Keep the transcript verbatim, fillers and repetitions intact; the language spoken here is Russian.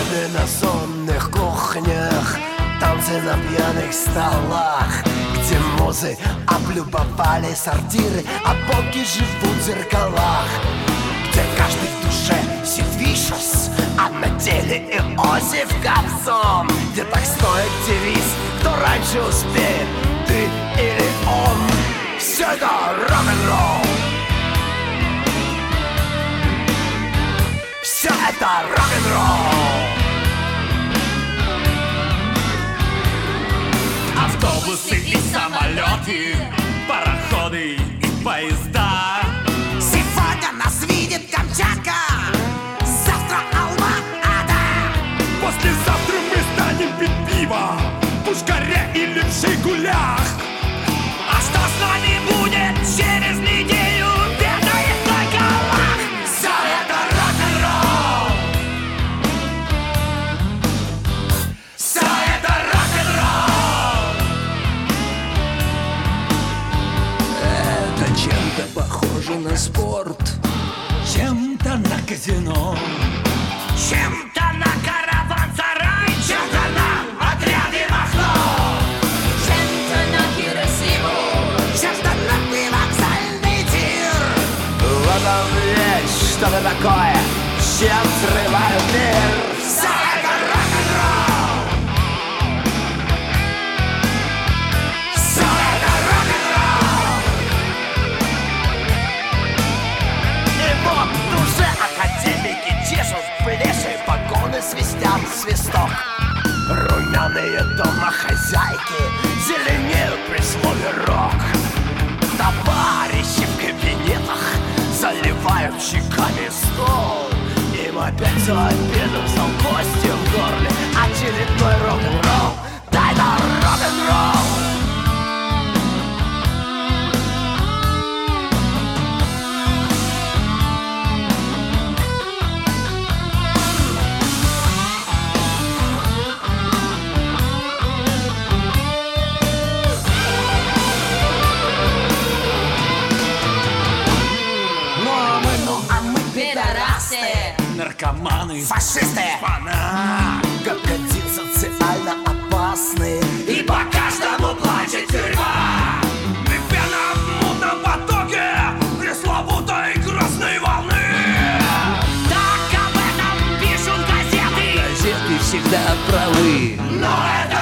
Беседы на сонных кухнях, танцы на пьяных столах, где музы облюбовали сортиры, а боги живут в зеркалах, где каждый в душе Сидвишес, а на деле Иосиф Кобзон, где так стоит девиз: кто раньше успеет, ты или он. Все это рок-н-ролл. Все это рок-н-ролл. Автобусы и самолеты, пароходы и поезда. Сегодня нас видит Камчатка, завтра Алма-Ата. Послезавтра мы станем пить пиво в Пушкаре или в Жигулях. А что с нами будет через неделю, ведает только Аллах. Все это рок-н-ролл. Все это рок-н-ролл. Это чем-то похоже на спорт, Чем-то на казино, Чем-то на караван-сарай, чем-то на отряды Махно, чем-то на Хиросиму, чем-то на привокзальный тир. в этом есть что-то такое, чем взрывают мир. Все это рок-н-ролл. Все это рок-н-ролл. И вот уже академики чешут в плеше, погоны свистят свисток. Румяные домохозяйки зеленеют при слове рок. Товарищи в кабинетах заливают щеками стол. Им опять за обедом стал кости в горле. Очередной рок-н-ролл. Да это рок-н-ролл. А мы пидорасы, наркоманы, фашисты, фана. Как один социально опасный. и по каждому плачет тюрьма. Мы пена в мутном потоке пресловутой красной волны. Так об этом пишут газеты, Газеты всегда правы. но это